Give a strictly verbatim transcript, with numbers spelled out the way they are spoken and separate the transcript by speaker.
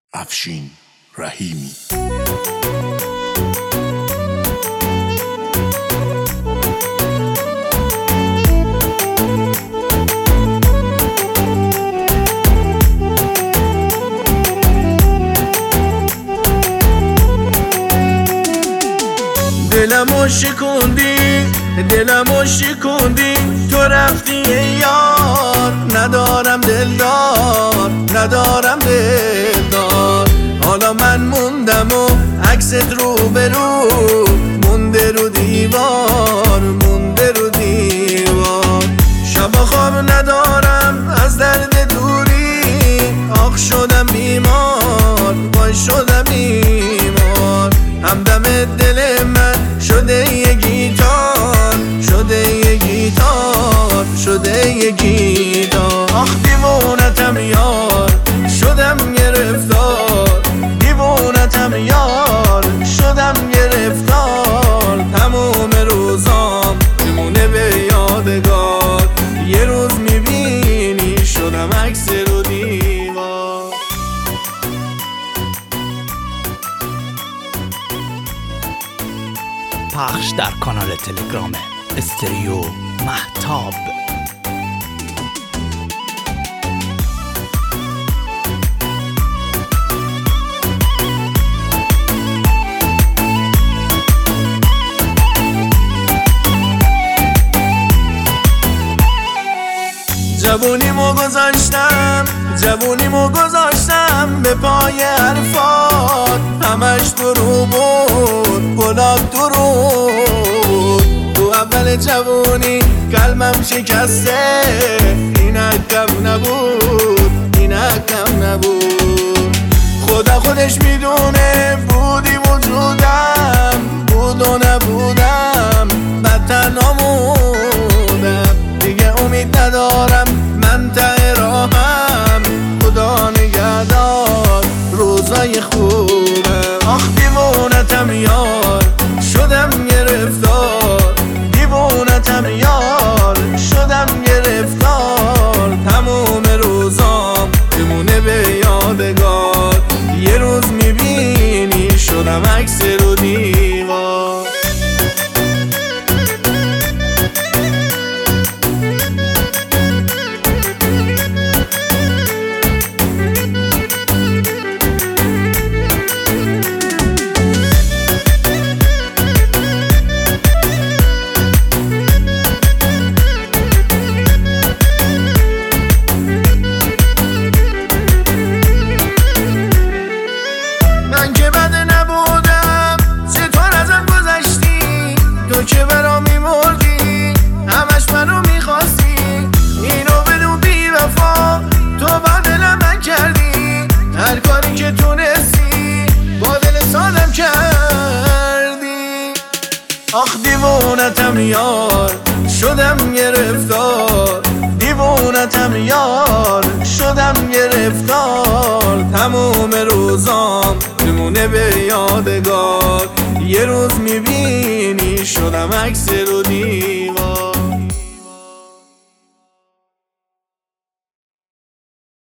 Speaker 1: افشین رحیمی.
Speaker 2: دلمو شکوندی دلمو شکوندی تو رفتی ای یار، ندارم دلدار ندارم دلدار. حالا من موندم و عکست رو به رو مونده رو دیوار مونده رو دیوار. شبا خواب ندارم از درد دوری، آخ شدم بیمار وای شدم بیمار. همدم دل من شده یه گیتار شده یه گیتار شده یه گیتار. آخ دیوونتم یار شدم گرفتار، دیوونتم یار شدم گرفتار. تموم روزام بمونه به یادگار، یه روز میبینی شدم عکس رو دیوار.
Speaker 3: پخش در کانال تلگرام استریو مهتاب.
Speaker 2: جوونیمو گذاشتم جوونیمو گذاشتم به پای حرفات، همش درو بود پلات درود. تو اول جوونی قلبم شکسته، اینک کم نبود اینک کم نبود. خدا خودش میدونه بودی وجودم بود و نبودم، بدتر نمودم. دیگه امید ندارم من ته راهم، خدا نگهدار روزای خوبم. آخ دیوونتم یار شدم گرفتار، دیوونتم یار شدم گرفتار. تموم روزام بمونه به یادگار، یه روز میبینی شدم عکس رو دیوار. تو که برام میمردی همش منو میخواستی، اینو بدون بی وفا تو با دلم من کردی. هر کاری که تونستی با دل سادم کردی. آخ دیوونتم یار شدم گرفتار، دیوونتم یار شدم گرفتار. تموم روزام بمونه به یادگار، یه روز میبینی شدم عکس رو دیوار.